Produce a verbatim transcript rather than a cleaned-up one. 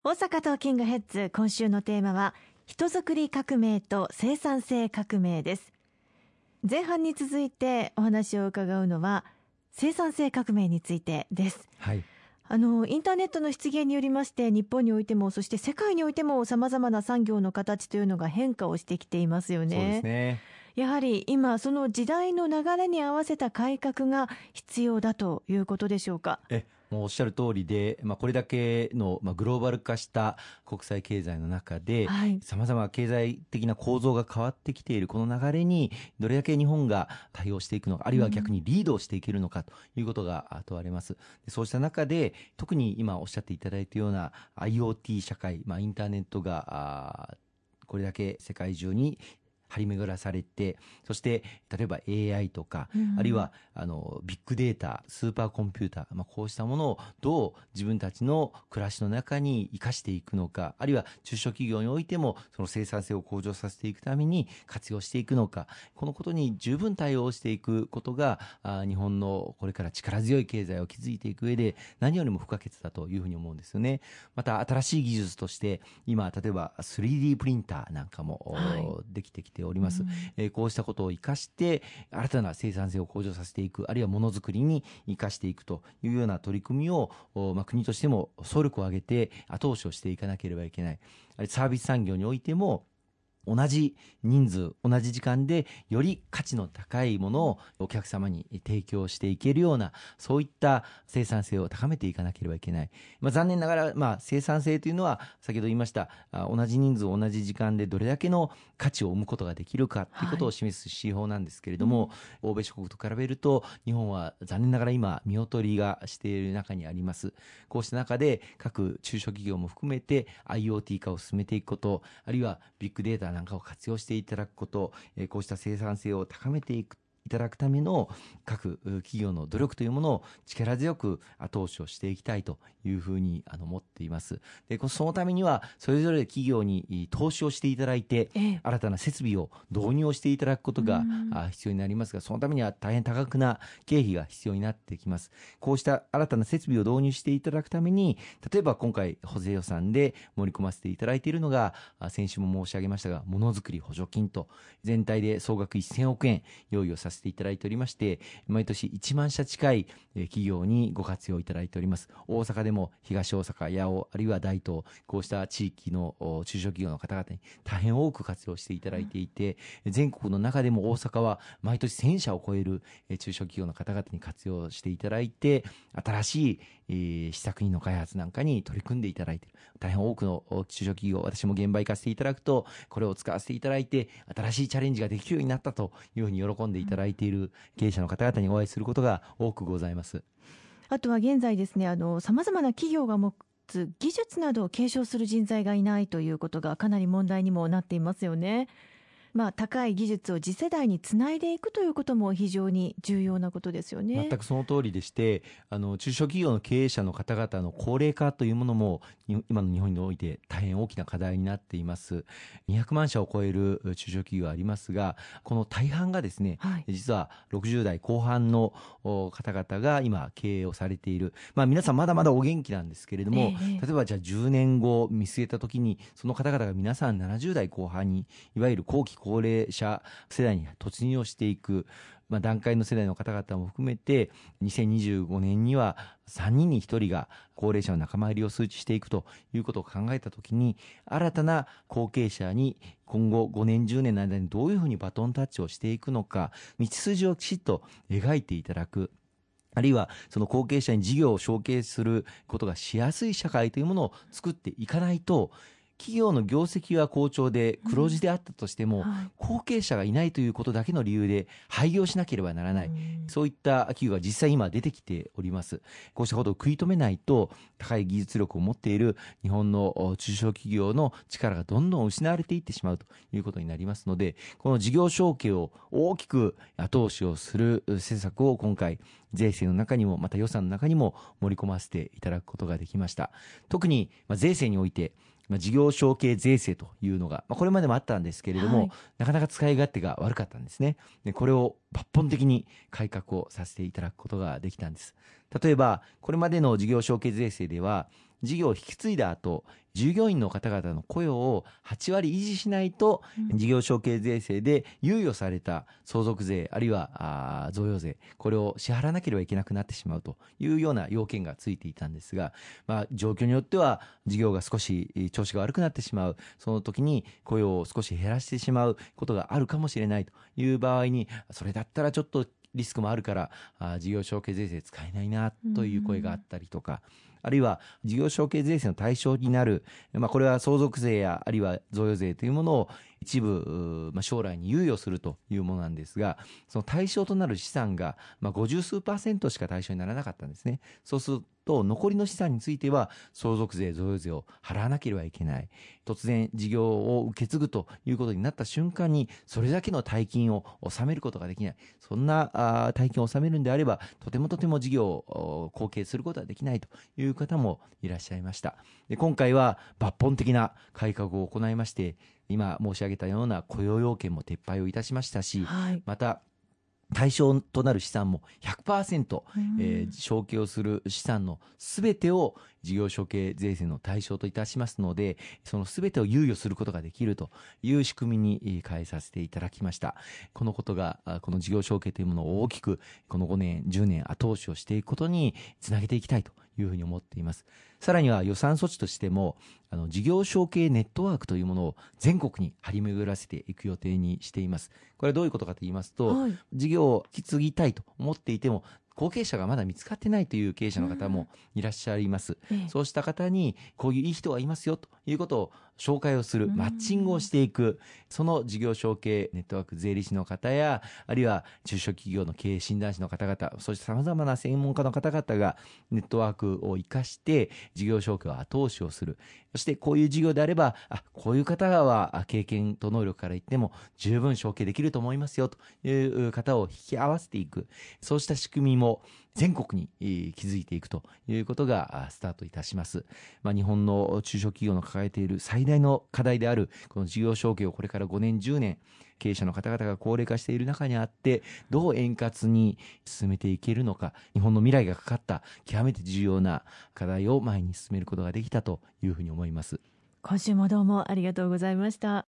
大阪トーキングヘッズ、今週のテーマは人づくり革命と生産性革命です。前半に続いてお話を伺うのは生産性革命についてです。 はい、 あのインターネットの出現によりまして、日本においてもそして世界においてもさまざまな産業の形というのが変化をしてきていますよね。 そうですね。 やはり今その時代の流れに合わせた改革が必要だということでしょうか。 えもうおっしゃる通りで、まあ、これだけの、まあ、グローバル化した国際経済の中でさまざま経済的な構造が変わってきているこの流れにどれだけ日本が対応していくのか、あるいは逆にリードをしていけるのかということが問われます。でそうした中で特に今おっしゃっていただいたような アイオーティー 社会、まあ、インターネットがこれだけ世界中に張り巡らされて、そして例えば エーアイ とか、うん、あるいはあのビッグデータ、スーパーコンピューター、まあ、こうしたものをどう自分たちの暮らしの中に生かしていくのか、あるいは中小企業においてもその生産性を向上させていくために活用していくのか、このことに十分対応していくことがあ日本のこれから力強い経済を築いていく上で何よりも不可欠だというふうに思うんですよね。また新しい技術として今例えば スリーディー プリンターなんかも、はい、できてきております。うんえー、こうしたことを生かして新たな生産性を向上させていく、あるいはものづくりに生かしていくというような取り組みを、まあ、国としても総力を挙げて後押しをしていかなければいけない。サービス産業においても同じ人数同じ時間でより価値の高いものをお客様に提供していけるような、そういった生産性を高めていかなければいけない。まあ、残念ながら、まあ、生産性というのは先ほど言いました同じ人数同じ時間でどれだけの価値を生むことができるかということを示す指標なんですけれども、はいうん、欧米諸国と比べると日本は残念ながら今見劣りがしている中にあります。こうした中で各中小企業も含めて アイオーティー 化を進めていくこと、あるいはビッグデータなんかを活用していただくこと、えー、こうした生産性を高めていくいただくための各企業の努力というものを力強く後押しをしていきたいというふうにあの思っています。でそのためにはそれぞれ企業に投資をしていただいて、ええ、新たな設備を導入をしていただくことが必要になりますが、そのためには大変多額な経費が必要になってきます。こうした新たな設備を導入していただくために、例えば今回補正予算で盛り込ませていただいているのが、先週も申し上げましたがものづくり補助金と全体で総額せんおくえん用意をさせていただいておりまして、毎年いちまんしゃ近い企業にご活用いただいております。大阪でも東大阪、八尾、あるいは大東、こうした地域の中小企業の方々に大変多く活用していただいていて、全国の中でも大阪は毎年せんしゃを超える中小企業の方々に活用していただいて、新しい試作品の開発なんかに取り組んでいただいている大変多くの中小企業、私も現場行かせていただくとこれを使わせていただいて新しいチャレンジができるようになったというふうに喜んでいただいている経営者の方々にお会いすることが多くございます。 あとは現在ですね、あの様々な企業が持つ技術などを継承する人材がいないということがかなり問題にもなっていますよね。まあ、高い技術を次世代につないでいくということも非常に重要なことですよね。 全くその通りでして、あの中小企業の経営者の方々の高齢化というものも今の日本において大変大きな課題になっています。にひゃくまんしゃを超える中小企業ありますが、この大半がですね、はい、実はろくじゅうだいこう半の方々が今経営をされている。まあ、皆さんまだまだお元気なんですけれども、ええ、例えばじゃあじゅうねんご見据えた時にその方々が皆さんななじゅうだいこう半にいわゆる後期高齢者世代に突入をしていく、まあ、段階の世代の方々も含めてにせんにじゅうごねんにはさんにんにひとりが高齢者の仲間入りを数値していくということを考えたときに、新たな後継者に今後ごねんじゅうねんの間にどういうふうにバトンタッチをしていくのか、道筋をきちっと描いていただく、あるいはその後継者に事業を承継することがしやすい社会というものを作っていかないと、企業の業績は好調で黒字であったとしても、うんはい、後継者がいないということだけの理由で廃業しなければならない、うん、そういった企業が実際今出てきております。こうしたことを食い止めないと、高い技術力を持っている日本の中小企業の力がどんどん失われていってしまうということになりますので、この事業承継を大きく後押しをする施策を今回税制の中にもまた予算の中にも盛り込ませていただくことができました。特に税制において事業承継税制というのが、まあ、これまでもあったんですけれども、はい、なかなか使い勝手が悪かったんですね。でこれを抜本的に改革をさせていただくことができたんです。例えばこれまでの事業承継税制では事業を引き継いだ後、従業員の方々の雇用をはちわり維持しないと、うん、事業承継税制で猶予された相続税あるいは贈与税、これを支払わなければいけなくなってしまうというような要件がついていたんですが、まあ、状況によっては事業が少し調子が悪くなってしまう、その時に雇用を少し減らしてしまうことがあるかもしれないという場合に、それだったらちょっとリスクもあるからあ事業承継税制使えないなという声があったりとか、あるいは事業承継税制の対象になる、まあ、これは相続税やあるいは贈与税というものを一部、まあ、将来に猶予するというものなんですが、その対象となる資産が、まあ、ごじゅうすうパーセントしか対象にならなかったんですね。そうすると残りの資産については相続税贈与税を払わなければいけない。突然事業を受け継ぐということになった瞬間にそれだけの大金を納めることができない、そんなあ大金を納めるんであればとてもとても事業を後継することはできないという方もいらっしゃいました。で、今回は抜本的な改革を行いまして、今申し上げたような雇用要件も撤廃をいたしましたし、はい、また対象となる資産も ひゃくパーセント、えー、承継をする資産のすべてを事業承継税制の対象といたしますので、そのすべてを猶予することができるという仕組みに変えさせていただきました。このことがこの事業承継というものを大きくこのごねんじゅうねん後押しをしていくことにつなげていきたいというふうに思っています。さらには予算措置としてもあの事業承継ネットワークというものを全国に張り巡らせていく予定にしています。これはどういうことかと言いますと、はい、事業を引き継ぎたいと思っていても後継者がまだ見つかってないという経営者の方もいらっしゃいます、うん、そうした方にこういういい人がいますよということを紹介をする、マッチングをしていく、その事業承継ネットワーク、税理士の方やあるいは中小企業の経営診断士の方々、そしてさまざまな専門家の方々がネットワークを生かして事業承継を後押しをする。そしてこういう事業であればあこういう方は経験と能力から言っても十分承継できると思いますよという方を引き合わせていく、そうした仕組みも全国に築いていくということがスタートいたします。まあ、日本の中小企業の抱えている最大の課題であるこの事業承継をこれからごねんじゅうねん経営者の方々が高齢化している中にあってどう円滑に進めていけるのか、日本の未来がかかった極めて重要な課題を前に進めることができたというふうに思います。 今週もどうもありがとうございました。